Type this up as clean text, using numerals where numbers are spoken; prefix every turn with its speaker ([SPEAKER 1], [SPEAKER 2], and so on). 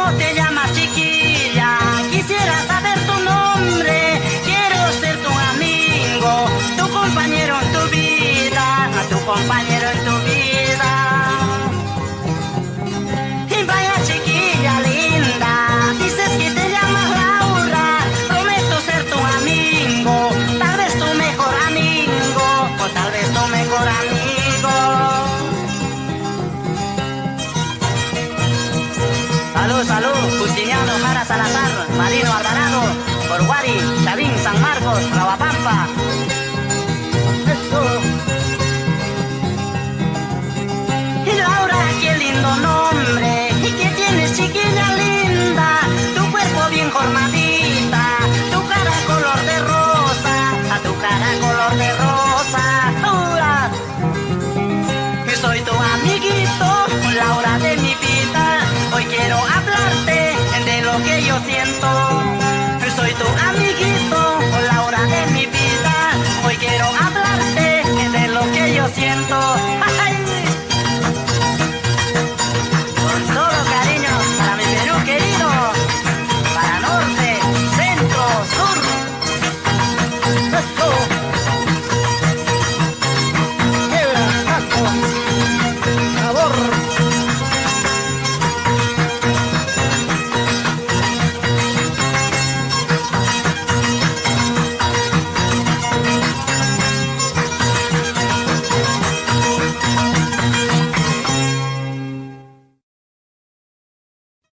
[SPEAKER 1] te llamas chiquilla? Quisiera saber tu nombre. Quiero ser tu amigo, tu compañero en tu vida, tu compañero en tu vida. Y vaya chiquilla linda, dices que te llamas Laura. Prometo ser tu amigo, tal vez tu mejor amigo, o tal vez tu mejor amigo. Salud, salud, Justiniano Jara Salazar, Marino Alvarado, Porguari, Chavín, San Marcos, Ravapampa. Eso. Y Laura, qué lindo nombre.